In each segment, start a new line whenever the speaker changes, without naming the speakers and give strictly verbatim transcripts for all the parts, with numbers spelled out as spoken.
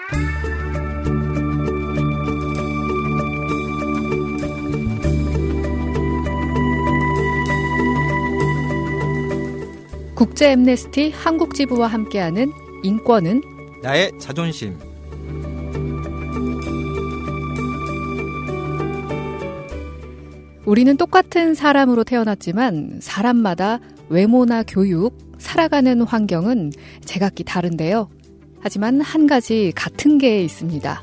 국제 엠네스티 한국지부와 함께하는 인권은
나의 자존심.
우리는 똑같은 사람으로 태어났지만 사람마다 외모나 교육, 살아가는 환경은 제각기 다른데요. 하지만 한 가지 같은 게 있습니다.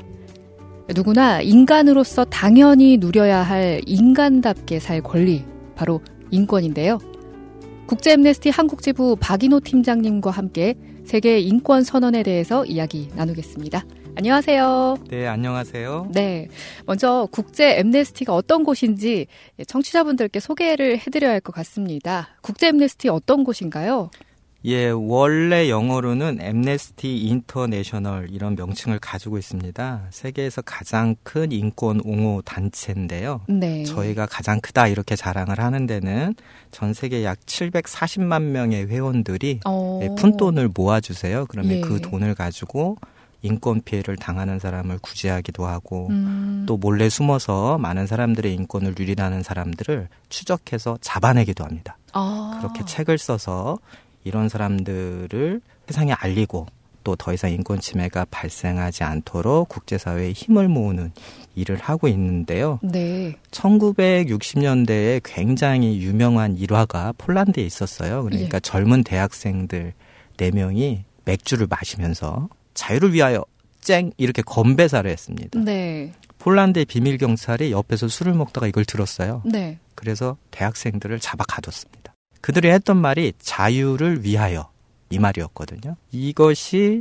누구나 인간으로서 당연히 누려야 할 인간답게 살 권리, 바로 인권인데요. 국제 엠네스티 한국지부 박인호 팀장님과 함께 세계 인권 선언에 대해서 이야기 나누겠습니다. 안녕하세요.
네, 안녕하세요.
네, 먼저 국제 엠네스티가 어떤 곳인지 청취자분들께 소개를 해드려야 할 것 같습니다. 국제 엠네스티 어떤 곳인가요?
예, 원래 영어로는 엠네스티 인터내셔널 이런 명칭을 가지고 있습니다. 세계에서 가장 큰 인권 옹호 단체인데요.
네.
저희가 가장 크다 이렇게 자랑을 하는 데는 전 세계 약 칠백사십만 명의 회원들이
오.
푼돈을 모아주세요. 그러면
예.
그 돈을 가지고 인권 피해를 당하는 사람을 구제하기도 하고
음.
또 몰래 숨어서 많은 사람들의 인권을 누리라는 사람들을 추적해서 잡아내기도 합니다.
아.
그렇게 책을 써서 이런 사람들을 세상에 알리고 또 더 이상 인권 침해가 발생하지 않도록 국제사회에 힘을 모으는 일을 하고 있는데요.
네.
천구백육십 년대에 굉장히 유명한 일화가 폴란드에 있었어요. 그러니까
예.
젊은 대학생들 네 명이 맥주를 마시면서 자유를 위하여 쨍 이렇게 건배사를 했습니다.
네.
폴란드의 비밀 경찰이 옆에서 술을 먹다가 이걸 들었어요.
네.
그래서 대학생들을 잡아 가뒀습니다. 그들이 했던 말이 자유를 위하여 이 말이었거든요. 이것이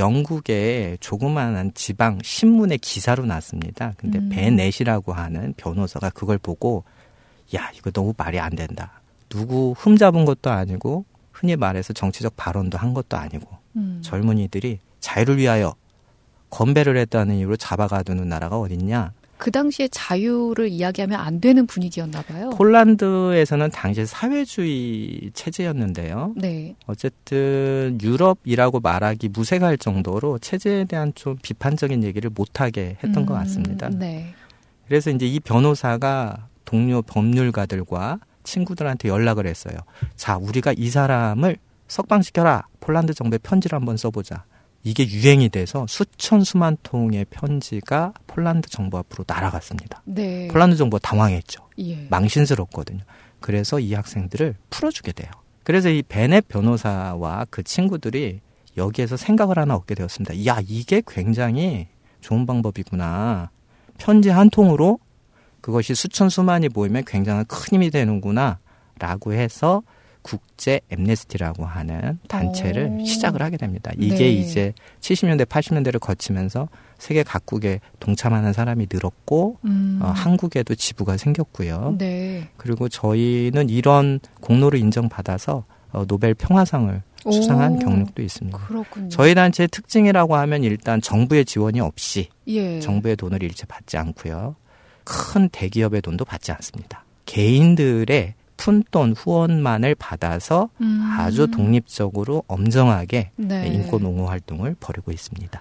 영국의 조그마한 지방 신문의 기사로 났습니다. 근데
음.
베넷이라고 하는 변호사가 그걸 보고 야, 이거 너무 말이 안 된다. 누구 흠잡은 것도 아니고 흔히 말해서 정치적 발언도 한 것도 아니고
음.
젊은이들이 자유를 위하여 건배를 했다는 이유로 잡아가두는 나라가 어딨냐.
그 당시에 자유를 이야기하면 안 되는 분위기였나 봐요.
폴란드에서는 당시 사회주의 체제였는데요.
네.
어쨌든 유럽이라고 말하기 무색할 정도로 체제에 대한 좀 비판적인 얘기를 못하게 했던
음,
것 같습니다.
네.
그래서 이제 이 변호사가 동료 법률가들과 친구들한테 연락을 했어요. 자, 우리가 이 사람을 석방시켜라. 폴란드 정부에 편지를 한번 써보자. 이게 유행이 돼서 수천 수만 통의 편지가 폴란드 정부 앞으로 날아갔습니다.
네.
폴란드 정부가 당황했죠.
예.
망신스럽거든요. 그래서 이 학생들을 풀어주게 돼요. 그래서 이 베넷 변호사와 그 친구들이 여기에서 생각을 하나 얻게 되었습니다. 야, 이게 굉장히 좋은 방법이구나. 편지 한 통으로 그것이 수천 수만이 모이면 굉장히 큰 힘이 되는구나 라고 해서 국제 엠네스티라고 하는 단체를
오.
시작을 하게 됩니다. 이게
네.
이제 칠십 년대, 팔십 년대를 거치면서 세계 각국에 동참하는 사람이 늘었고
음.
어, 한국에도 지부가 생겼고요.
네.
그리고 저희는 이런 공로를 인정받아서 어, 노벨 평화상을 수상한
오.
경력도 있습니다.
그렇군요.
저희 단체의 특징이라고 하면 일단 정부의 지원이 없이
예.
정부의 돈을 일체 받지 않고요. 큰 대기업의 돈도 받지 않습니다. 개인들의 푼돈 후원만을 받아서
음.
아주 독립적으로 엄정하게
네.
인권 옹호 활동을 벌이고 있습니다.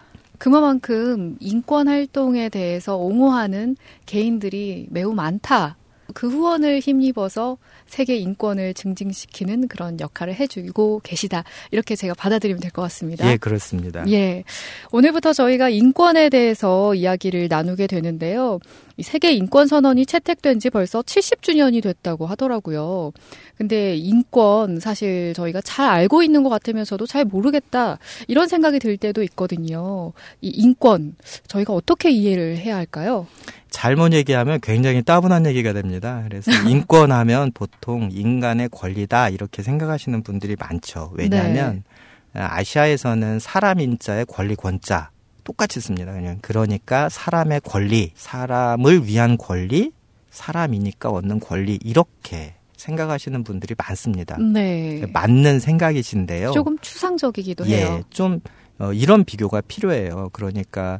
그만큼 인권 활동에 대해서 옹호하는 개인들이 매우 많다. 그 후원을 힘입어서 세계 인권을 증진시키는 그런 역할을 해주고 계시다. 이렇게 제가 받아들이면 될 것 같습니다.
예, 그렇습니다.
예. 오늘부터 저희가 인권에 대해서 이야기를 나누게 되는데요. 이 세계 인권 선언이 채택된 지 벌써 칠십 주년이 됐다고 하더라고요. 근데 인권 사실 저희가 잘 알고 있는 것 같으면서도 잘 모르겠다. 이런 생각이 들 때도 있거든요. 이 인권 저희가 어떻게 이해를 해야 할까요?
잘못 얘기하면 굉장히 따분한 얘기가 됩니다. 그래서 인권하면 보통 인간의 권리다 이렇게 생각하시는 분들이 많죠. 왜냐하면 네. 아시아에서는 사람 인자의 권리 권자 똑같이 씁니다. 그냥 그러니까 사람의 권리, 사람을 위한 권리, 사람이니까 얻는 권리 이렇게 생각하시는 분들이 많습니다.
네.
맞는 생각이신데요.
조금 추상적이기도
예,
해요.
좀 어, 이런 비교가 필요해요. 그러니까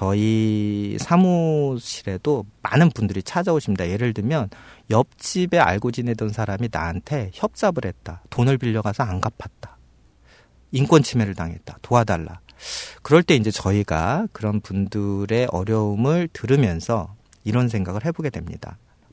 저희 사무실에도 많은 분들이 찾아오십니다. 예를 들면 옆집에 알고 지내던 사람이 나한테 협잡을 했다. 돈을 빌려가서 안 갚았다. 인권 침해를 당했다. 도와달라. 그럴 때 이제 저희가 그런 분들의 어려움을 들으면서 이런 생각을 해보게 됩니다.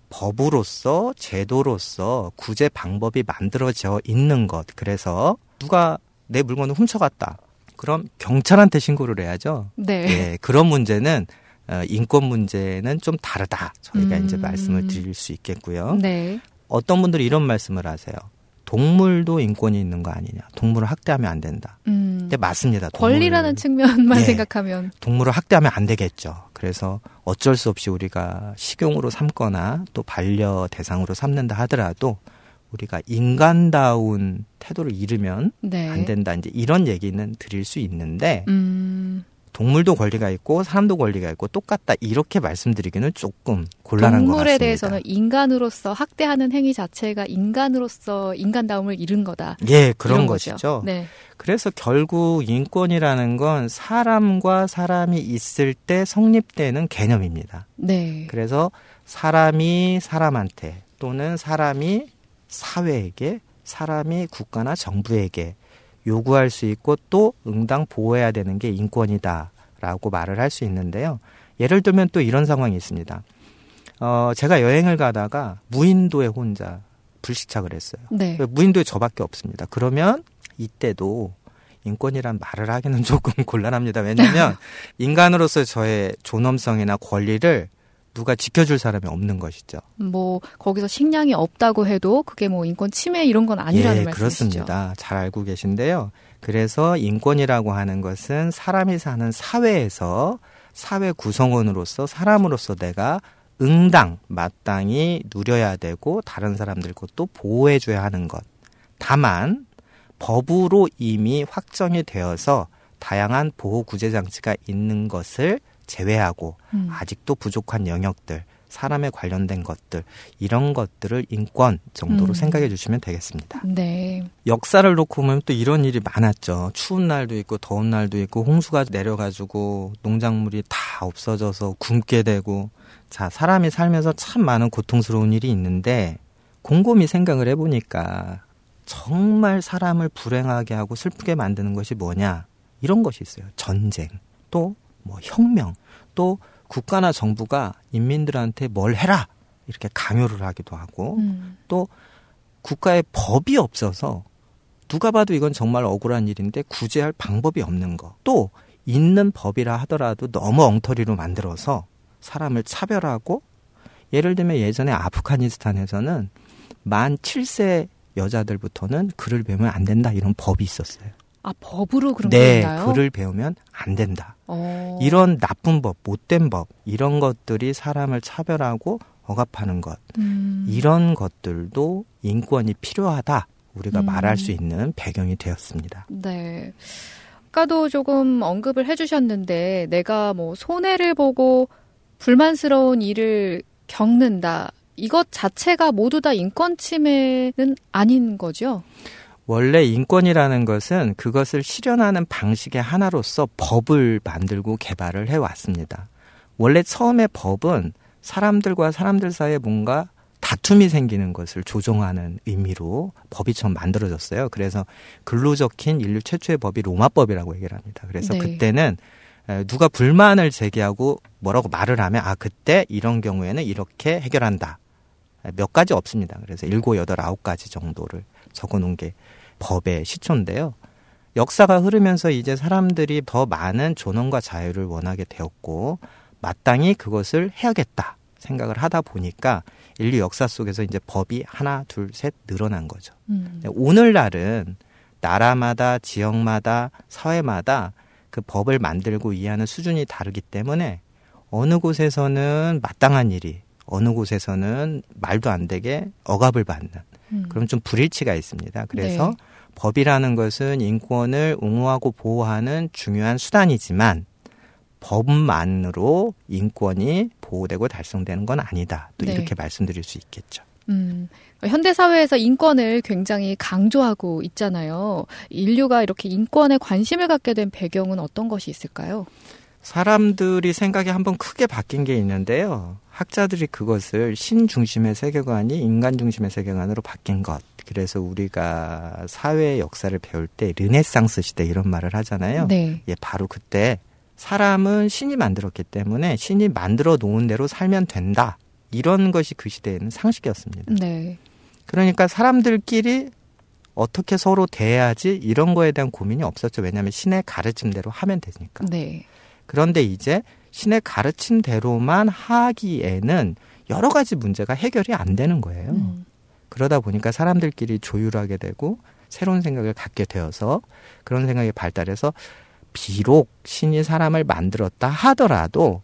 법으로서 제도로서 구제 방법이 만들어져 있는 것. 그래서 누가 내 물건을 훔쳐갔다. 그럼 경찰한테 신고를 해야죠.
네.
예, 그런 문제는 인권 문제는 좀 다르다. 저희가
음.
이제 말씀을 드릴 수 있겠고요.
네.
어떤 분들이 이런 말씀을 하세요. 동물도 인권이 있는 거 아니냐. 동물을 학대하면 안 된다. 음. 근데 맞습니다.
권리라는 측면만 예, 생각하면.
동물을 학대하면 안 되겠죠. 그래서 어쩔 수 없이 우리가 식용으로 삼거나 또 반려 대상으로 삼는다 하더라도 우리가 인간다운 태도를 잃으면 네. 안 된다. 이제 이런 얘기는 드릴 수 있는데 음. 동물도 권리가 있고 사람도 권리가 있고 똑같다. 이렇게 말씀드리기는 조금 곤란한 것 같습니다.
동물에 대해서는 인간으로서 학대하는 행위 자체가 인간으로서 인간다움을 잃은 거다.
예, 그런 것이죠.
거죠. 네.
그래서 결국 인권이라는 건 사람과 사람이 있을 때 성립되는 개념입니다.
네.
그래서 사람이 사람한테 또는 사람이 사회에게, 사람이 국가나 정부에게 요구할 수 있고 또 응당 보호해야 되는 게 인권이다라고 말을 할 수 있는데요. 예를 들면 또 이런 상황이 있습니다. 어, 제가 여행을 가다가 무인도에 혼자 불시착을 했어요.
네.
무인도에 저밖에 없습니다. 그러면 이때도 인권이란 말을 하기는 조금 곤란합니다. 왜냐하면 인간으로서 저의 존엄성이나 권리를 누가 지켜줄 사람이 없는 것이죠.
뭐 거기서 식량이 없다고 해도 그게 뭐 인권 침해 이런 건 아니라는
예,
말씀이시죠.
그렇습니다. 잘 알고 계신데요. 그래서 인권이라고 하는 것은 사람이 사는 사회에서 사회 구성원으로서 사람으로서 내가 응당, 마땅히 누려야 되고 다른 사람들 것도 보호해줘야 하는 것. 다만 법으로 이미 확정이 되어서 다양한 보호 구제 장치가 있는 것을 제외하고 음. 아직도 부족한 영역들, 사람에 관련된 것들 이런 것들을 인권 정도로 음. 생각해 주시면 되겠습니다.
네.
역사를 놓고 보면 또 이런 일이 많았죠. 추운 날도 있고 더운 날도 있고 홍수가 내려가지고 농작물이 다 없어져서 굶게 되고 자 사람이 살면서 참 많은 고통스러운 일이 있는데 곰곰이 생각을 해보니까 정말 사람을 불행하게 하고 슬프게 만드는 것이 뭐냐 이런 것이 있어요. 전쟁 또 뭐 혁명, 또 국가나 정부가 인민들한테 뭘 해라 이렇게 강요를 하기도 하고 음. 또 국가의 법이 없어서 누가 봐도 이건 정말 억울한 일인데 구제할 방법이 없는 거. 또 있는 법이라 하더라도 너무 엉터리로 만들어서 사람을 차별하고 예를 들면 예전에 아프가니스탄에서는 만 칠 세 여자들부터는 글을 배우면 안 된다 이런 법이 있었어요.
아, 법으로 그런
네,
게 있나요?
글을 배우면 안 된다.
오.
이런 나쁜 법, 못된 법, 이런 것들이 사람을 차별하고 억압하는 것. 음. 이런 것들도 인권이 필요하다. 우리가 음. 말할 수 있는 배경이 되었습니다.
네. 아까도 조금 언급을 해주셨는데 내가 뭐 손해를 보고 불만스러운 일을 겪는다. 이것 자체가 모두 다 인권 침해는 아닌 거죠?
원래 인권이라는 것은 그것을 실현하는 방식의 하나로서 법을 만들고 개발을 해왔습니다. 원래 처음에 법은 사람들과 사람들 사이에 뭔가 다툼이 생기는 것을 조정하는 의미로 법이 처음 만들어졌어요. 그래서 글로 적힌 인류 최초의 법이 로마법이라고 얘기를 합니다. 그래서 네. 그때는 누가 불만을 제기하고 뭐라고 말을 하면 아 그때 이런 경우에는 이렇게 해결한다. 몇 가지 없습니다. 그래서 일곱, 여덟, 아홉 가지 정도를 적어놓은 게 법의 시초인데요. 역사가 흐르면서 이제 사람들이 더 많은 존엄과 자유를 원하게 되었고 마땅히 그것을 해야겠다 생각을 하다 보니까 인류 역사 속에서 이제 법이 하나, 둘, 셋 늘어난 거죠. 음. 오늘날은 나라마다 지역마다 사회마다 그 법을 만들고 이해하는 수준이 다르기 때문에 어느 곳에서는 마땅한 일이 어느 곳에서는 말도 안 되게 억압을 받는 음. 그럼 좀 불일치가 있습니다. 그래서 네. 법이라는 것은 인권을 옹호하고 보호하는 중요한 수단이지만 법만으로 인권이 보호되고 달성되는 건 아니다. 또 네. 이렇게 말씀드릴 수 있겠죠.
음, 현대 사회에서 인권을 굉장히 강조하고 있잖아요. 인류가 이렇게 인권에 관심을 갖게 된 배경은 어떤 것이 있을까요?
사람들이 생각이 한번 크게 바뀐 게 있는데요. 학자들이 그것을 신 중심의 세계관이 인간 중심의 세계관으로 바뀐 것. 그래서 우리가 사회의 역사를 배울 때 르네상스 시대 이런 말을 하잖아요.
네.
예, 바로 그때 사람은 신이 만들었기 때문에 신이 만들어 놓은 대로 살면 된다. 이런 것이 그 시대에는 상식이었습니다.
네.
그러니까 사람들끼리 어떻게 서로 대해야지 이런 거에 대한 고민이 없었죠. 왜냐하면 신의 가르침대로 하면 되니까.
네.
그런데 이제 신의 가르침대로만 하기에는 여러 가지 문제가 해결이 안 되는 거예요.
음.
그러다 보니까 사람들끼리 조율하게 되고 새로운 생각을 갖게 되어서 그런 생각이 발달해서 비록 신이 사람을 만들었다 하더라도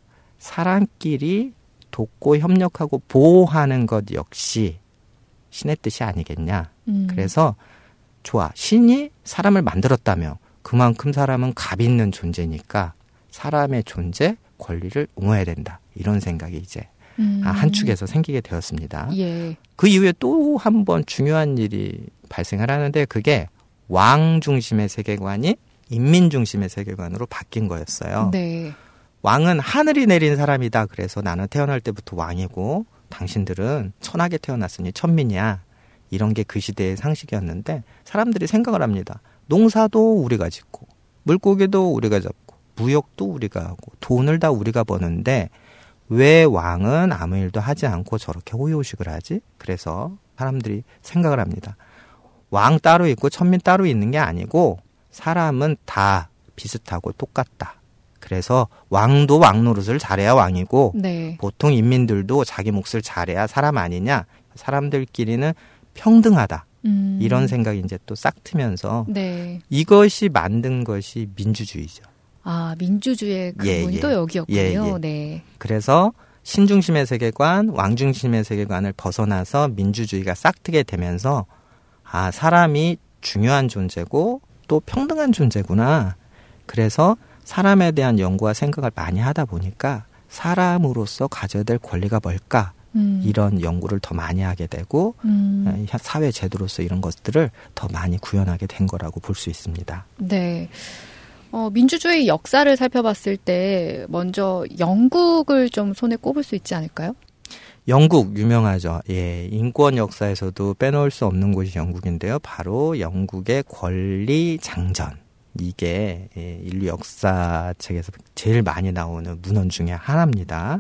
사람끼리 돕고 협력하고 보호하는 것 역시 신의 뜻이 아니겠냐.
음.
그래서 좋아. 신이 사람을 만들었다며 그만큼 사람은 값 있는 존재니까 사람의 존재, 권리를 옹호해야 된다. 이런 생각이 이제
음.
한 축에서 생기게 되었습니다.
예.
그 이후에 또 한 번 중요한 일이 발생을 하는데 그게 왕 중심의 세계관이 인민 중심의 세계관으로 바뀐 거였어요.
네.
왕은 하늘이 내린 사람이다. 그래서 나는 태어날 때부터 왕이고 당신들은 천하게 태어났으니 천민이야. 이런 게 그 시대의 상식이었는데 사람들이 생각을 합니다. 농사도 우리가 짓고 물고기도 우리가 잡고 무역도 우리가 하고 돈을 다 우리가 버는데 왜 왕은 아무 일도 하지 않고 저렇게 호의호식을 하지? 그래서 사람들이 생각을 합니다. 왕 따로 있고 천민 따로 있는 게 아니고 사람은 다 비슷하고 똑같다. 그래서 왕도 왕 노릇을 잘해야 왕이고
네.
보통 인민들도 자기 몫을 잘해야 사람 아니냐. 사람들끼리는 평등하다.
음.
이런 생각이 이제 또 싹 트면서
네.
이것이 만든 것이 민주주의죠.
아, 민주주의의
예,
근본이
예.
또 여기였군요.
예, 예.
네.
그래서 신중심의 세계관, 왕중심의 세계관을 벗어나서 민주주의가 싹 트게 되면서 아, 사람이 중요한 존재고 또 평등한 존재구나. 그래서 사람에 대한 연구와 생각을 많이 하다 보니까 사람으로서 가져야 될 권리가 뭘까?
음.
이런 연구를 더 많이 하게 되고
음.
사회 제도로서 이런 것들을 더 많이 구현하게 된 거라고 볼 수 있습니다.
네. 어, 민주주의 역사를 살펴봤을 때 먼저 영국을 좀 손에 꼽을 수 있지 않을까요?
영국 유명하죠. 예, 인권 역사에서도 빼놓을 수 없는 곳이 영국인데요. 바로 영국의 권리 장전. 이게 예, 인류 역사책에서 제일 많이 나오는 문헌 중에 하나입니다.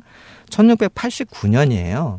천육백팔십구 년이에요.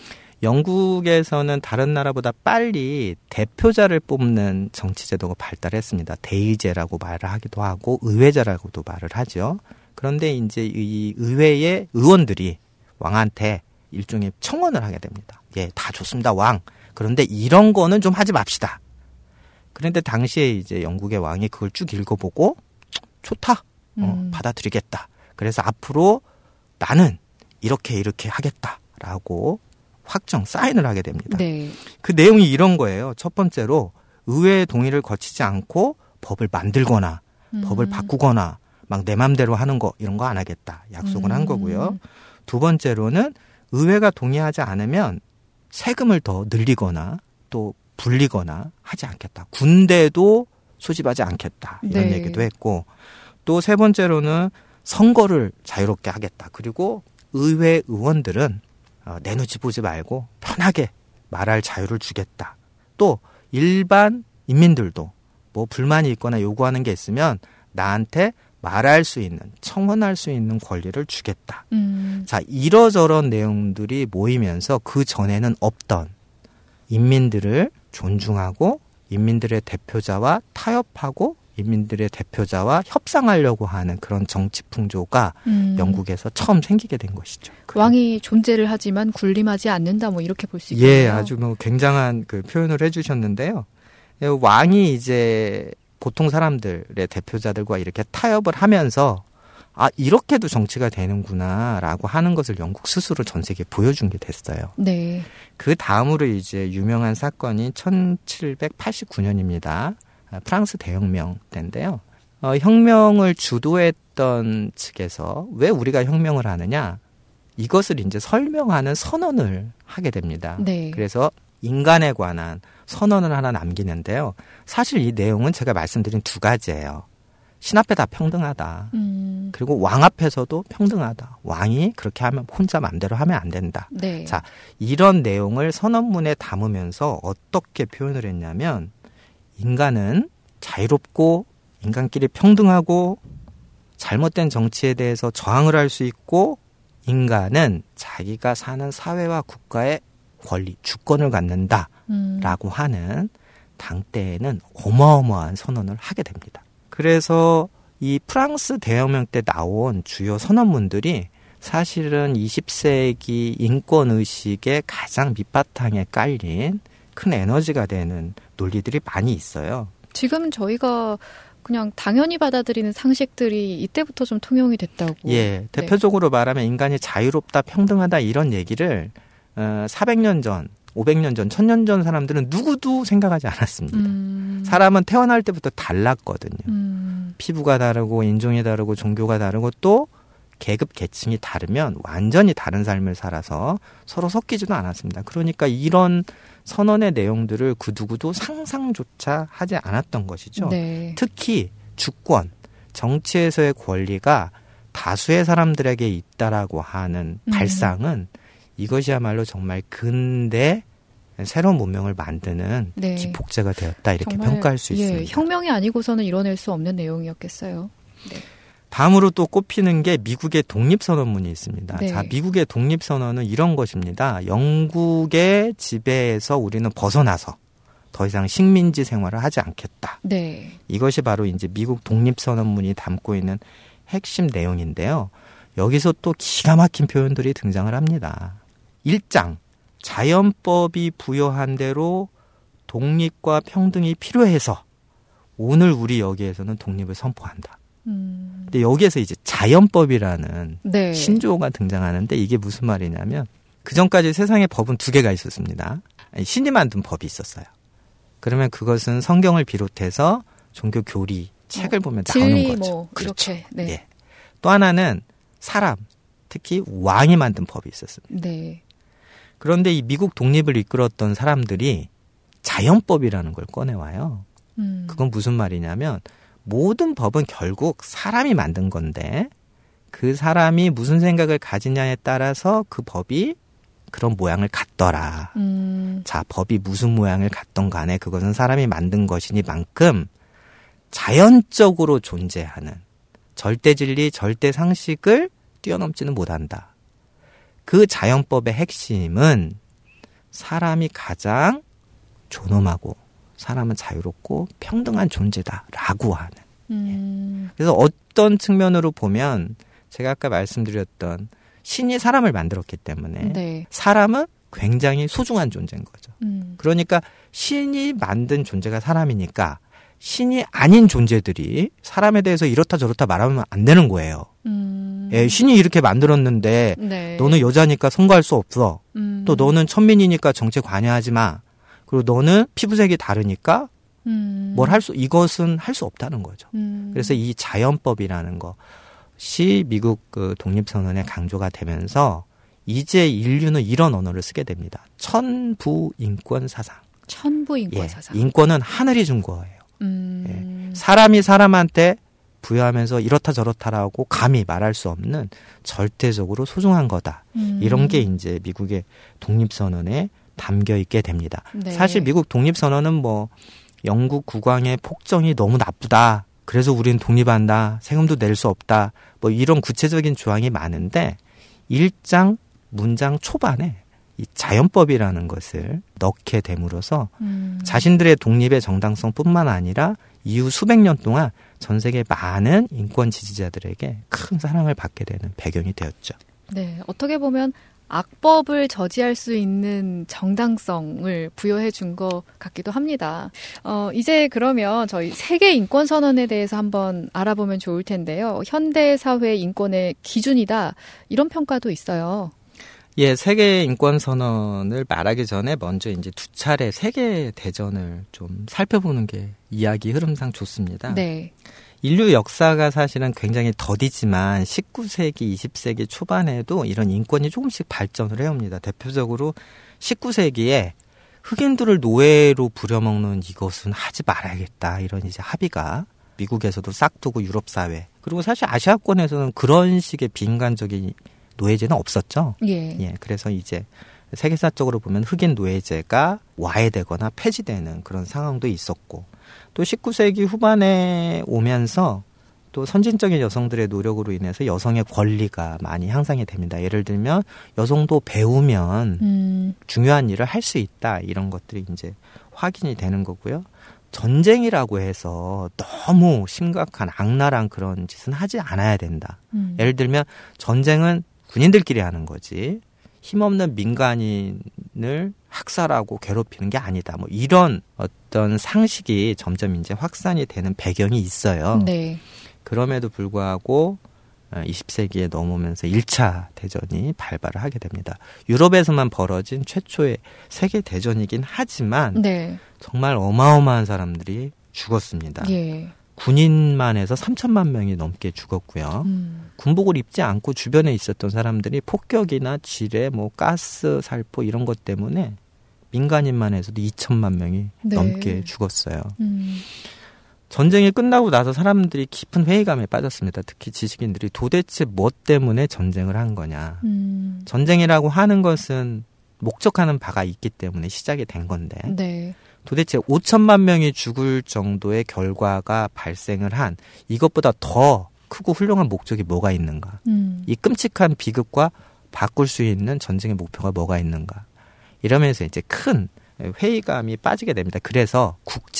영국에서는 다른 나라보다 빨리 대표자를 뽑는 정치제도가 발달했습니다. 대의제라고 말을 하기도 하고 의회제라고도 말을 하죠. 그런데 이제 이 의회의 의원들이 왕한테 일종의 청원을 하게 됩니다. 예, 다 좋습니다, 왕. 그런데 이런 거는 좀 하지 맙시다. 그런데 당시에 이제 영국의 왕이 그걸 쭉 읽어보고 좋다, 어,
음.
받아들이겠다. 그래서 앞으로 나는 이렇게 이렇게 하겠다라고 확정, 사인을 하게 됩니다.
네.
그 내용이 이런 거예요. 첫 번째로 의회의 동의를 거치지 않고 법을 만들거나
음.
법을 바꾸거나 막 내 맘대로 하는 거 이런 거 안 하겠다. 약속을
음.
한 거고요. 두 번째로는 의회가 동의하지 않으면 세금을 더 늘리거나 또 불리거나 하지 않겠다. 군대도 소집하지 않겠다. 이런
네.
얘기도 했고 또 세 번째로는 선거를 자유롭게 하겠다. 그리고 의회 의원들은 어, 내 눈치 보지 말고 편하게 말할 자유를 주겠다. 또 일반 인민들도 뭐 불만이 있거나 요구하는 게 있으면 나한테 말할 수 있는, 청원할 수 있는 권리를 주겠다.
음.
자, 이러저런 내용들이 모이면서 그 전에는 없던 인민들을 존중하고 인민들의 대표자와 타협하고 인민들의 대표자와 협상하려고 하는 그런 정치 풍조가
음.
영국에서 처음 생기게 된 것이죠.
왕이 존재를 하지만 군림하지 않는다 뭐 이렇게 볼 수 있겠네요.
예, 아주 뭐 굉장한 그 표현을 해주셨는데요. 왕이 이제 보통 사람들의 대표자들과 이렇게 타협을 하면서 아, 이렇게도 정치가 되는구나라고 하는 것을 영국 스스로 전 세계에 보여준 게 됐어요.
네.
그 다음으로 이제 유명한 사건이 천칠백팔십구 년입니다. 프랑스 대혁명 때인데요. 어, 혁명을 주도했던 측에서 왜 우리가 혁명을 하느냐? 이것을 이제 설명하는 선언을 하게 됩니다.
네.
그래서 인간에 관한 선언을 하나 남기는데요. 사실 이 내용은 제가 말씀드린 두 가지예요. 신 앞에 다 평등하다.
음.
그리고 왕 앞에서도 평등하다. 왕이 그렇게 하면 혼자 마음대로 하면 안 된다.
네.
자, 이런 내용을 선언문에 담으면서 어떻게 표현을 했냐면 인간은 자유롭고 인간끼리 평등하고 잘못된 정치에 대해서 저항을 할 수 있고 인간은 자기가 사는 사회와 국가의 권리, 주권을 갖는다라고 음. 하는 당대에는 어마어마한 선언을 하게 됩니다. 그래서 이 프랑스 대혁명 때 나온 주요 선언문들이 사실은 이십 세기 인권의식의 가장 밑바탕에 깔린 큰 에너지가 되는 논리들이 많이 있어요.
지금 저희가 그냥 당연히 받아들이는 상식들이 이때부터 좀 통용이 됐다고.
예, 대표적으로 네. 말하면 인간이 자유롭다, 평등하다 이런 얘기를 어, 사백 년 전, 오백 년 전, 천 년 전 사람들은 누구도 생각하지 않았습니다. 음. 사람은 태어날 때부터 달랐거든요. 음. 피부가 다르고 인종이 다르고 종교가 다르고 또 계급 계층이 다르면 완전히 다른 삶을 살아서 서로 섞이지도 않았습니다. 그러니까 이런 선언의 내용들을 그 누구도 상상조차 하지 않았던 것이죠.
네.
특히 주권, 정치에서의 권리가 다수의 사람들에게 있다라고 하는 음. 발상은 이것이야말로 정말 근대 새로운 문명을 만드는 네. 기폭제가 되었다 이렇게 정말, 평가할 수 있습니다.
예, 혁명이 아니고서는 이뤄낼 수 없는 내용이었겠어요. 네.
다음으로 또 꼽히는 게 미국의 독립선언문이 있습니다.
네.
자, 미국의 독립선언은 이런 것입니다. 영국의 지배에서 우리는 벗어나서 더 이상 식민지 생활을 하지 않겠다.
네.
이것이 바로 이제 미국 독립선언문이 담고 있는 핵심 내용인데요. 여기서 또 기가 막힌 표현들이 등장을 합니다. 일 장, 자연법이 부여한 대로 독립과 평등이 필요해서 오늘 우리 여기에서는 독립을 선포한다. 음. 근데 여기에서 이제 자연법이라는
네.
신조어가 등장하는데 이게 무슨 말이냐면 그전까지 세상에 법은 두 개가 있었습니다. 아니, 신이 만든 법이 있었어요. 그러면 그것은 성경을 비롯해서 종교 교리 책을 어, 보면 나오는
진리,
거죠.
뭐
그렇죠.
이렇게, 네.
예. 또 하나는 사람, 특히 왕이 만든 법이 있었습니다.
네.
그런데 이 미국 독립을 이끌었던 사람들이 자연법이라는 걸 꺼내와요.
음.
그건 무슨 말이냐면 모든 법은 결국 사람이 만든 건데 그 사람이 무슨 생각을 가지냐에 따라서 그 법이 그런 모양을 갖더라.
음.
자, 법이 무슨 모양을 갖던 간에 그것은 사람이 만든 것이니만큼 자연적으로 존재하는 절대 진리, 절대 상식을 뛰어넘지는 못한다. 그 자연법의 핵심은 사람이 가장 존엄하고 사람은 자유롭고 평등한 존재다라고 하는.
음.
그래서 어떤 측면으로 보면 제가 아까 말씀드렸던 신이 사람을 만들었기 때문에
네.
사람은 굉장히 소중한 존재인 거죠.
음.
그러니까 신이 만든 존재가 사람이니까 신이 아닌 존재들이 사람에 대해서 이렇다 저렇다 말하면 안 되는 거예요.
음.
예, 신이 이렇게 만들었는데
네.
너는 여자니까 선거할 수 없어.
음.
또 너는 천민이니까 정치에 관여하지 마. 그리고 너는 피부색이 다르니까
음.
뭘 할 수, 이것은 할 수 없다는 거죠.
음.
그래서 이 자연법이라는 것이 미국 그 독립선언에 강조가 되면서 이제 인류는 이런 언어를 쓰게 됩니다. 천부인권 사상.
천부인권
예,
사상.
인권은 하늘이 준 거예요.
음.
예, 사람이 사람한테 부여하면서 이렇다 저렇다라고 감히 말할 수 없는 절대적으로 소중한 거다.
음.
이런 게 이제 미국의 독립선언에 담겨 있게 됩니다.
네.
사실 미국 독립선언은 뭐 영국 국왕의 폭정이 너무 나쁘다. 그래서 우리는 독립한다. 세금도 낼 수 없다. 뭐 이런 구체적인 조항이 많은데 일 장 문장 초반에 이 자연법이라는 것을 넣게 됨으로써
음.
자신들의 독립의 정당성뿐만 아니라 이후 수백 년 동안 전 세계 많은 인권 지지자들에게 큰 사랑을 받게 되는 배경이 되었죠.
네, 어떻게 보면 악법을 저지할 수 있는 정당성을 부여해 준 것 같기도 합니다. 어, 이제 그러면 저희 세계 인권 선언에 대해서 한번 알아보면 좋을 텐데요. 현대 사회 인권의 기준이다. 이런 평가도 있어요.
예, 세계 인권 선언을 말하기 전에 먼저 이제 두 차례 세계 대전을 좀 살펴보는 게 이야기 흐름상 좋습니다.
네.
인류 역사가 사실은 굉장히 더디지만 십구 세기, 이십 세기 초반에도 이런 인권이 조금씩 발전을 해옵니다. 대표적으로 십구 세기에 흑인들을 노예로 부려먹는 이것은 하지 말아야겠다. 이런 이제 합의가 미국에서도 싹 두고 유럽 사회. 그리고 사실 아시아권에서는 그런 식의 비인간적인 노예제는 없었죠.
예.
예. 그래서 이제 세계사적으로 보면 흑인 노예제가 와해되거나 폐지되는 그런 상황도 있었고, 또 십구 세기 후반에 오면서 또 선진적인 여성들의 노력으로 인해서 여성의 권리가 많이 향상이 됩니다. 예를 들면 여성도 배우면 음. 중요한 일을 할 수 있다, 이런 것들이 이제 확인이 되는 거고요. 전쟁이라고 해서 너무 심각한 악랄한 그런 짓은 하지 않아야 된다. 음. 예를 들면 전쟁은 군인들끼리 하는 거지 힘없는 민간인을 학살하고 괴롭히는 게 아니다. 뭐 이런 어떤 상식이 점점 이제 확산이 되는 배경이 있어요.
네.
그럼에도 불구하고 이십 세기에 넘으면서 일 차 대전이 발발을 하게 됩니다. 유럽에서만 벌어진 최초의 세계 대전이긴 하지만 네. 정말 어마어마한 사람들이 죽었습니다. 예. 군인만 해서 삼천만 명이 넘게 죽었고요. 음. 군복을 입지 않고 주변에 있었던 사람들이 폭격이나 지뢰, 뭐 가스, 살포 이런 것 때문에 민간인만 해서도 이천만 명이 네. 넘게 죽었어요. 음. 전쟁이 끝나고 나서 사람들이 깊은 회의감에 빠졌습니다. 특히 지식인들이 도대체 뭐 때문에 전쟁을 한 거냐. 음. 전쟁이라고 하는 것은 목적하는 바가 있기 때문에 시작이 된 건데 네. 도대체 오천만 명이 죽을 정도의 결과가 발생을 한 이것보다 더 크고 훌륭한 목적이 뭐가 있는가. 음. 이 끔찍한 비극과 바꿀 수 있는 전쟁의 목표가 뭐가 있는가. 이러면서 이제 큰 회의감이 빠지게 됩니다. 그래서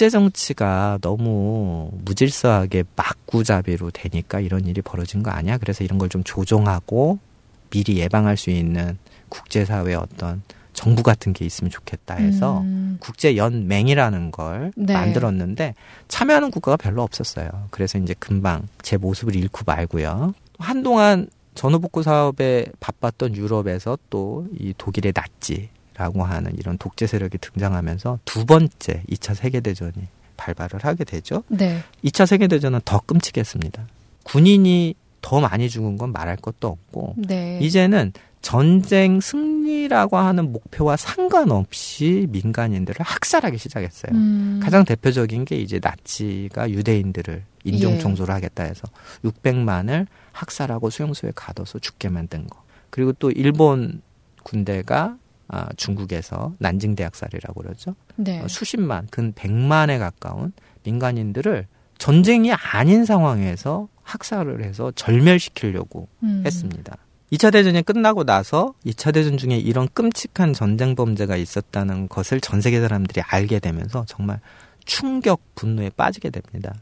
국제정치가 너무 무질서하게 막구잡이로 되니까 이런 일이 벌어진 거 아니야? 그래서 이런 걸 좀 조정하고 미리 예방할 수 있는 국제사회의 어떤 정부 같은 게 있으면 좋겠다 해서 음. 국제연맹이라는 걸 네. 만들었는데 참여하는 국가가 별로 없었어요. 그래서 이제 금방 제 모습을 잃고 말고요. 한동안 전후복구 사업에 바빴던 유럽에서 또 이 독일의 나치라고 하는 이런 독재 세력이 등장하면서 두 번째 이 차 세계대전이 발발을 하게 되죠. 네. 이 차 세계대전은 더 끔찍했습니다. 군인이 더 많이 죽은 건 말할 것도 없고 네. 이제는 전쟁 승리라고 하는 목표와 상관없이 민간인들을 학살하기 시작했어요. 음. 가장 대표적인 게 이제 나치가 유대인들을 인종 청소를 예. 하겠다 해서 육백만을 학살하고 수용소에 가둬서 죽게 만든 거. 그리고 또 일본 군대가 아, 중국에서 난징대학살이라고 그러죠. 네. 어, 수십만, 근 백만에 가까운 민간인들을 전쟁이 아닌 상황에서 학살을 해서 절멸시키려고 음. 했습니다. 이 차 대전이 끝나고 나서 이 차 대전 중에 이런 끔찍한 전쟁 범죄가 있었다는 것을 전 세계 사람들이 알게 되면서 정말 충격, 분노에 빠지게 됩니다.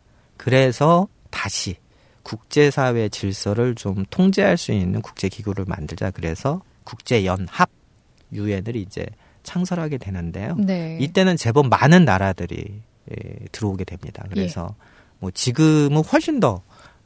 그래서 다시 국제사회 질서를 좀 통제할 수 있는 국제기구를 만들자. 그래서 국제연합, 유엔을 이제 창설하게 되는데요. 네. 이때는 제법 많은 나라들이 예, 들어오게 됩니다. 그래서 예. 뭐 지금은 훨씬 더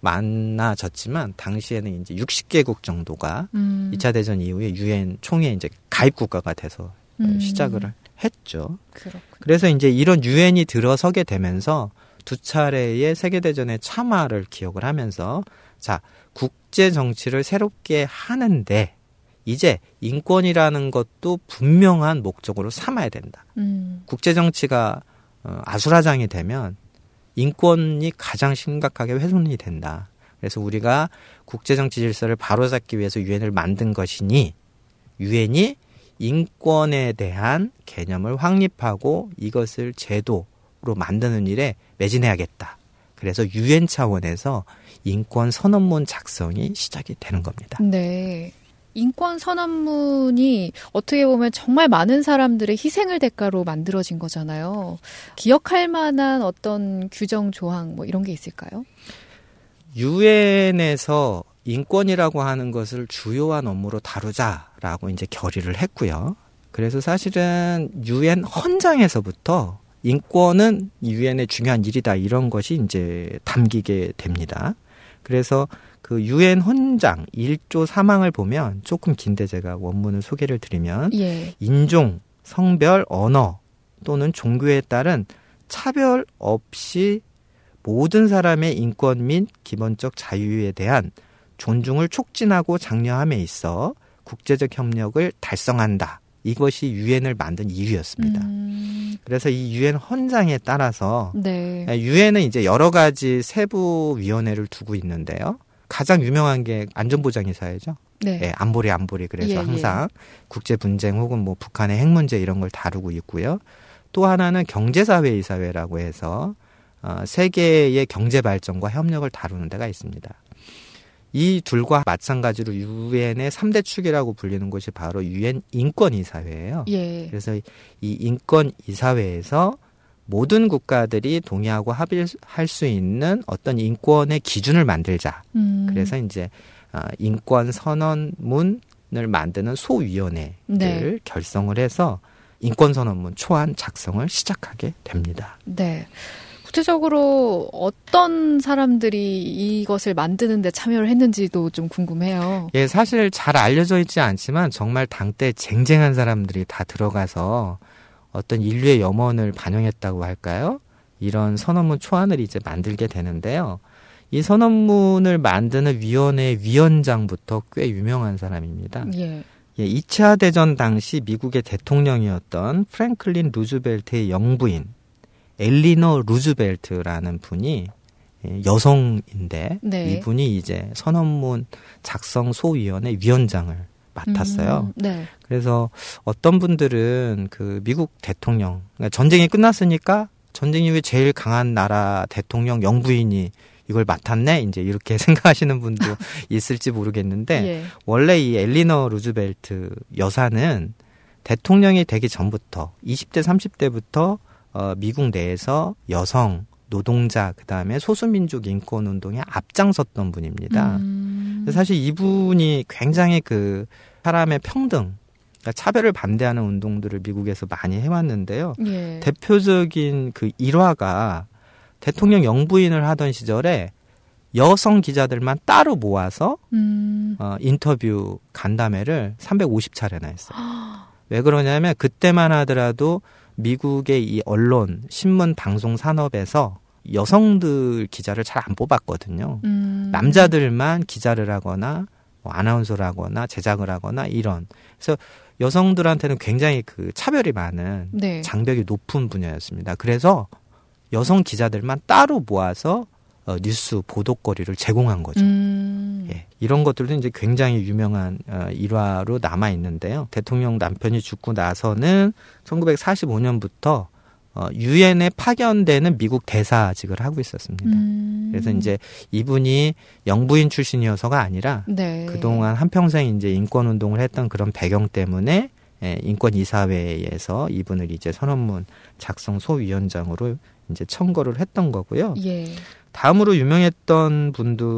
많아졌지만 당시에는 이제 육십 개국 정도가 음. 이 차 대전 이후에 유엔 총회에 이제 가입 국가가 돼서 음. 시작을 했죠. 그렇군요. 그래서 이제 이런 유엔이 들어서게 되면서 두 차례의 세계 대전의 참화를 기억을 하면서 자, 국제 정치를 새롭게 하는데 이제 인권이라는 것도 분명한 목적으로 삼아야 된다. 음. 국제 정치가 어, 아수라장이 되면 인권이 가장 심각하게 훼손이 된다. 그래서 우리가 국제정치 질서를 바로잡기 위해서 유엔을 만든 것이니 유엔이 인권에 대한 개념을 확립하고 이것을 제도로 만드는 일에 매진해야겠다. 그래서 유엔 차원에서 인권 선언문 작성이 시작이 되는 겁니다.
네. 인권 선언문이 어떻게 보면 정말 많은 사람들의 희생을 대가로 만들어진 거잖아요. 기억할 만한 어떤 규정 조항 뭐 이런 게 있을까요?
유엔에서 인권이라고 하는 것을 주요한 업무로 다루자라고 이제 결의를 했고요. 그래서 사실은 유엔 헌장에서부터 인권은 유엔의 중요한 일이다 이런 것이 이제 담기게 됩니다. 그래서 그 유엔 헌장 일 조 삼 항을 보면 조금 긴데 제가 원문을 소개를 드리면 예. 인종, 성별, 언어 또는 종교에 따른 차별 없이 모든 사람의 인권 및 기본적 자유에 대한 존중을 촉진하고 장려함에 있어 국제적 협력을 달성한다. 이것이 유엔을 만든 이유였습니다.
음.
그래서 이 유엔 헌장에 따라서
네.
유엔은 이제 여러 가지 세부 위원회를 두고 있는데요. 가장 유명한 게 안전보장이사회죠.
네.
예, 안보리 안보리 그래서
예,
항상 예. 국제 분쟁 혹은 뭐 북한의 핵 문제 이런 걸 다루고 있고요. 또 하나는 경제사회이사회라고 해서 어, 세계의 경제 발전과 협력을 다루는 데가 있습니다. 이 둘과 마찬가지로 유엔의 삼 대 축이라고 불리는 곳이 바로 유엔 인권이사회예요.
예.
그래서 이 인권이사회에서 모든 국가들이 동의하고 합의할 수 있는 어떤 인권의 기준을 만들자. 음. 그래서 이제 인권 선언문을 만드는 소위원회를 네. 결성을 해서 인권 선언문 초안 작성을 시작하게 됩니다.
네. 구체적으로 어떤 사람들이 이것을 만드는 데 참여를 했는지도 좀 궁금해요.
예, 사실 잘 알려져 있지 않지만 정말 당대 쟁쟁한 사람들이 다 들어가서 어떤 인류의 염원을 반영했다고 할까요? 이런 선언문 초안을 이제 만들게 되는데요. 이 선언문을 만드는 위원회 위원장부터 꽤 유명한 사람입니다.
예.
예, 이 차 대전 당시 미국의 대통령이었던 프랭클린 루즈벨트의 영부인 엘리너 루즈벨트라는 분이 여성인데 네. 이분이 이제 선언문 작성 소위원회 위원장을 맡았어요.
음, 네.
그래서 어떤 분들은 그 미국 대통령, 그러니까 전쟁이 끝났으니까 전쟁 이후에 제일 강한 나라 대통령 영부인이 이걸 맡았네? 이제 이렇게 생각하시는 분도 있을지 모르겠는데 예. 원래 이 엘리너 루즈벨트 여사는 대통령이 되기 전부터 이십 대, 삼십 대부터 어, 미국 내에서 여성, 노동자, 그 다음에 소수민족 인권운동에 앞장섰던 분입니다.
음.
사실 이분이 굉장히 그 사람의 평등, 그러니까 차별을 반대하는 운동들을 미국에서 많이 해왔는데요.
예.
대표적인 그 일화가 대통령 영부인을 하던 시절에 여성 기자들만 따로 모아서
음.
어, 인터뷰 간담회를 삼백오십 차례나 했어요. 왜 그러냐면 그때만 하더라도 미국의 이 언론, 신문, 방송 산업에서 여성들 기자를 잘 안 뽑았거든요.
음.
남자들만 기자를 하거나 뭐 아나운서를 하거나 제작을 하거나 이런. 그래서 여성들한테는 굉장히 그 차별이 많은
네.
장벽이 높은 분야였습니다. 그래서 여성 기자들만 따로 모아서 어, 뉴스 보도거리를 제공한 거죠.
음.
예, 이런 것들도 이제 굉장히 유명한 어, 일화로 남아 있는데요. 대통령 남편이 죽고 나서는 천구백사십오 년부터 어, 유엔에 파견되는 미국 대사직을 하고 있었습니다.
음.
그래서 이제 이분이 영부인 출신이어서가 아니라
네.
그동안 한평생 이제 인권 운동을 했던 그런 배경 때문에 예, 인권이사회에서 이분을 이제 선언문 작성 소위원장으로 이제 청거를 했던 거고요.
예.
다음으로 유명했던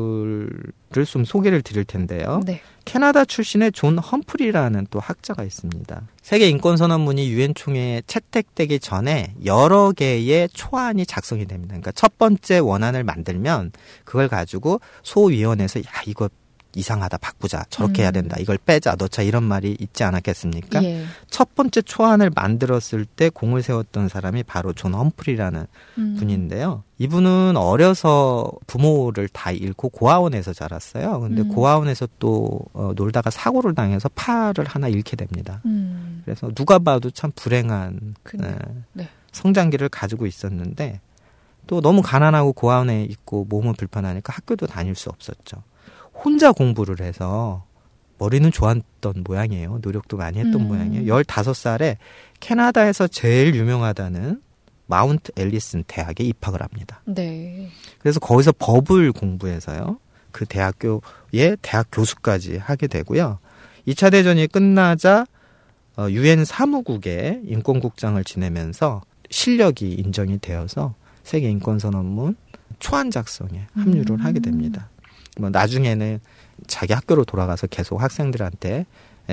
분들을 좀 소개를 드릴 텐데요.
네.
캐나다 출신의 존 험프리라는 또 학자가 있습니다. 세계 인권 선언문이 유엔 총회에 채택되기 전에 여러 개의 초안이 작성이 됩니다. 그러니까 첫 번째 원안을 만들면 그걸 가지고 소위원회에서 야 이거 이상하다 바꾸자 저렇게 음. 해야 된다 이걸 빼자 넣자 이런 말이 있지 않았겠습니까?
예.
첫 번째 초안을 만들었을 때 공을 세웠던 사람이 바로 존 험프리라는 음. 분인데요. 이분은 어려서 부모를 다 잃고 고아원에서 자랐어요. 근데 음. 고아원에서 또 어, 놀다가 사고를 당해서 팔을 하나 잃게 됩니다.
음.
그래서 누가 봐도 참 불행한 네,
네.
성장기를 가지고 있었는데 또 너무 가난하고 고아원에 있고 몸은 불편하니까 학교도 다닐 수 없었죠. 혼자 공부를 해서 머리는 좋았던 모양이에요. 노력도 많이 했던
음.
모양이에요. 열다섯 살에 캐나다에서 제일 유명하다는 마운트 앨리슨 대학에 입학을 합니다.
네.
그래서 거기서 법을 공부해서요. 그 대학교의 대학 교수까지 하게 되고요. 이 차 대전이 끝나자 유엔 사무국의 인권국장을 지내면서 실력이 인정이 되어서 세계인권선언문 초안 작성에 합류를
음.
하게 됩니다. 뭐 나중에는 자기 학교로 돌아가서 계속 학생들한테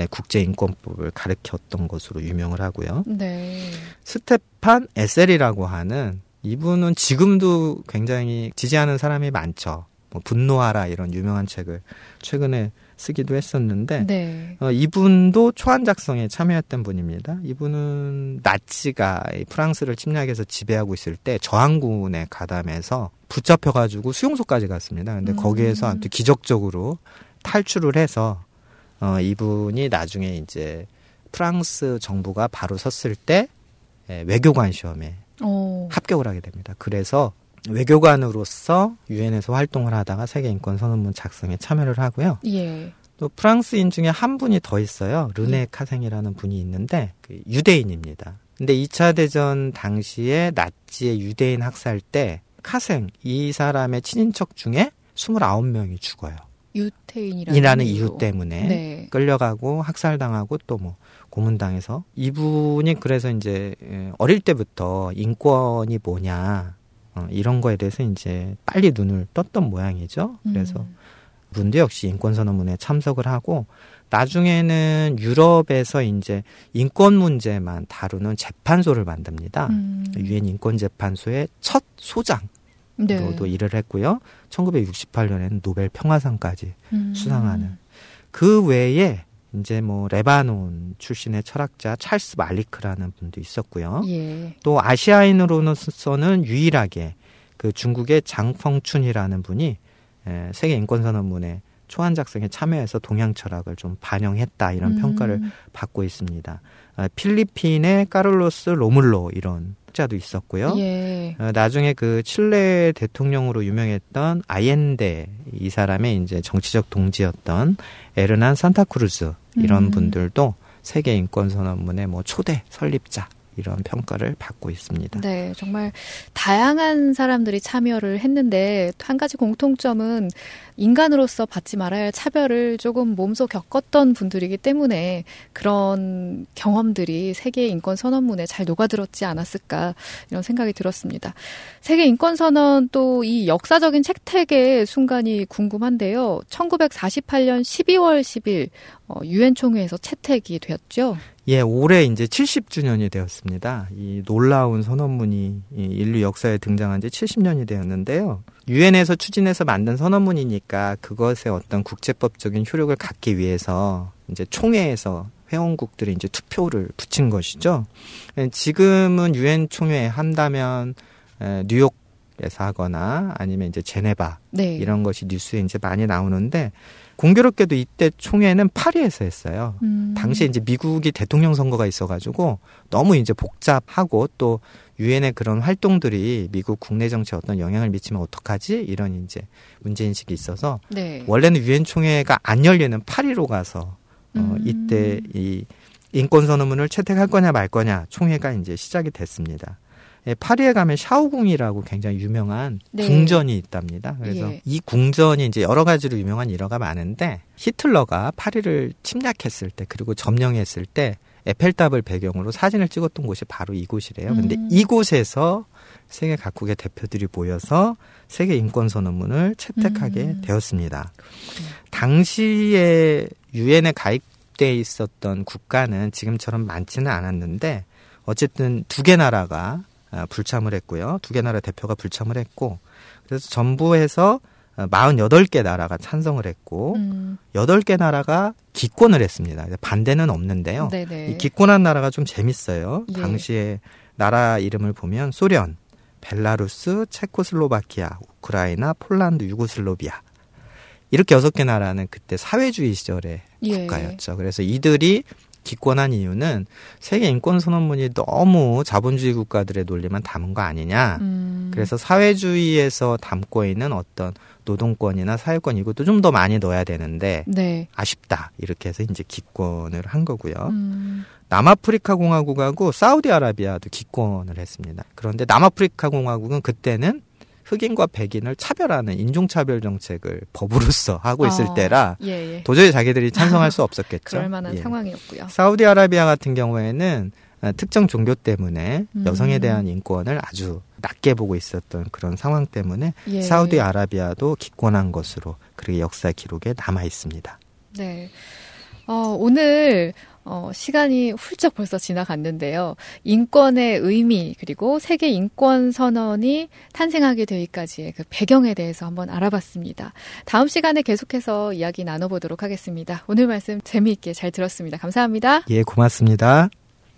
국제인권법을 가르쳤던 것으로 유명을 하고요.
네.
스테판 에셀이라고 하는 이분은 지금도 굉장히 지지하는 사람이 많죠. 뭐 분노하라 이런 유명한 책을 최근에 쓰기도 했었는데
네.
어, 이분도 초안 작성에 참여했던 분입니다. 이분은 나치가 프랑스를 침략해서 지배하고 있을 때 저항군에 가담해서 붙잡혀가지고 수용소까지 갔습니다. 근데 음. 거기에서 아무튼 기적적으로 탈출을 해서 어, 이분이 나중에 이제 프랑스 정부가 바로 섰을 때 외교관 시험에
오.
합격을 하게 됩니다. 그래서 외교관으로서 유엔에서 활동을 하다가 세계인권선언문 작성에 참여를 하고요.
예.
또 프랑스인 중에 한 분이 더 있어요. 르네 카생이라는 분이 있는데 그 유대인입니다. 근데 이 차 대전 당시에 나치의 유대인 학살 때 카생 이 사람의 친인척 중에 스물아홉 명이 죽어요.
유태인이라는
이유 때문에
네.
끌려가고 학살당하고 또 뭐 고문당해서 이분이 그래서 이제 어릴 때부터 인권이 뭐냐 어, 이런 거에 대해서 이제 빨리 눈을 떴던 모양이죠. 그래서
음.
분도 역시 인권선언문에 참석을 하고 나중에는 유럽에서 이제 인권 문제만 다루는 재판소를 만듭니다. 유엔 음. 인권재판소의 첫 소장으로도 네. 일을 했고요. 천구백육십팔 년에는 노벨 평화상까지 음. 수상하는. 그 외에 이제 뭐 레바논 출신의 철학자 찰스 말리크라는 분도 있었고요.
예.
또 아시아인으로서는 유일하게 그 중국의 장펑춘이라는 분이 세계 인권선언문에 초안 작성에 참여해서 동양 철학을 좀 반영했다 이런 음. 평가를 받고 있습니다. 필리핀의 카를로스 로물로 이런 학자도 있었고요.
예.
나중에 그 칠레 대통령으로 유명했던 아옌데 이 사람의 이제 정치적 동지였던 에르난 산타크루즈 이런 음. 분들도 세계 인권선언문의 뭐 초대 설립자 이런 평가를 받고 있습니다.
네, 정말 다양한 사람들이 참여를 했는데 한 가지 공통점은 인간으로서 받지 말아야 할 차별을 조금 몸소 겪었던 분들이기 때문에 그런 경험들이 세계 인권 선언문에 잘 녹아들었지 않았을까 이런 생각이 들었습니다. 세계 인권 선언 또 이 역사적인 책택의 순간이 궁금한데요. 천구백사십팔 년 십이월 십일 유엔 총회에서 채택이 되었죠.
예, 올해 이제 칠십 주년이 되었습니다. 이 놀라운 선언문이 인류 역사에 등장한 지 칠십 년이 되었는데요. 유엔에서 추진해서 만든 선언문이니까 그것의 어떤 국제법적인 효력을 갖기 위해서 이제 총회에서 회원국들이 이제 투표를 붙인 것이죠. 지금은 유엔 총회 한다면 뉴욕에서 하거나 아니면 이제 제네바 네. 이런 것이 뉴스에 이제 많이 나오는데 공교롭게도 이때 총회는 파리에서 했어요. 음. 당시에 이제 미국이 대통령 선거가 있어가지고 너무 이제 복잡하고 또 유엔의 그런 활동들이 미국 국내 정치에 어떤 영향을 미치면 어떡하지? 이런 이제 문제인식이 있어서 네. 원래는 유엔 총회가 안 열리는 파리로 가서 음. 어, 이때 이 인권선언문을 채택할 거냐 말 거냐 총회가 이제 시작이 됐습니다. 파리에 가면 샤오궁이라고 굉장히 유명한 네. 궁전이 있답니다. 그래서 예. 이 궁전이 이제 여러 가지로 유명한 일화가 많은데 히틀러가 파리를 침략했을 때 그리고 점령했을 때 에펠탑을 배경으로 사진을 찍었던 곳이 바로 이곳이래요. 근데 음. 이곳에서 세계 각국의 대표들이 모여서 세계 인권선언문을 채택하게 음. 되었습니다. 그렇군요. 당시에 유엔에 가입돼 있었던 국가는 지금처럼 많지는 않았는데 어쨌든 두 개 나라가 불참을 했고요. 두 개 나라 대표가 불참을 했고 그래서 전부 해서 사십팔 개 나라가 찬성을 했고 음. 여덟 개 나라가 기권을 했습니다. 반대는 없는데요. 네네. 이 기권한 나라가 좀 재밌어요. 예. 당시에 나라 이름을 보면 소련, 벨라루스, 체코슬로바키아, 우크라이나, 폴란드, 유고슬라비아 이렇게 여섯 개 나라는 그때 사회주의 시절의 예. 국가였죠. 그래서 이들이 기권한 이유는 세계 인권선언문이 너무 자본주의 국가들의 논리만 담은 거 아니냐. 음. 그래서 사회주의에서 담고 있는 어떤 노동권이나 사회권 이것도 좀 더 많이 넣어야 되는데 네. 아쉽다. 이렇게 해서 이제 기권을 한 거고요. 음. 남아프리카 공화국하고 사우디아라비아도 기권을 했습니다. 그런데 남아프리카 공화국은 그때는 흑인과 백인을 차별하는 인종차별 정책을 법으로서 하고 있을 아, 때라 예, 예. 도저히 자기들이 찬성할 수 없었겠죠.
그럴 만한 예. 상황이었고요.
사우디아라비아 같은 경우에는 특정 종교 때문에 음. 여성에 대한 인권을 아주 낮게 보고 있었던 그런 상황 때문에 예. 사우디아라비아도 기권한 것으로 그렇게 역사 기록에 남아 있습니다.
네, 어, 오늘 어, 시간이 훌쩍 벌써 지나갔는데요. 인권의 의미 그리고 세계 인권 선언이 탄생하게 되기까지의 그 배경에 대해서 한번 알아봤습니다. 다음 시간에 계속해서 이야기 나눠보도록 하겠습니다. 오늘 말씀 재미있게 잘 들었습니다. 감사합니다.
예, 고맙습니다.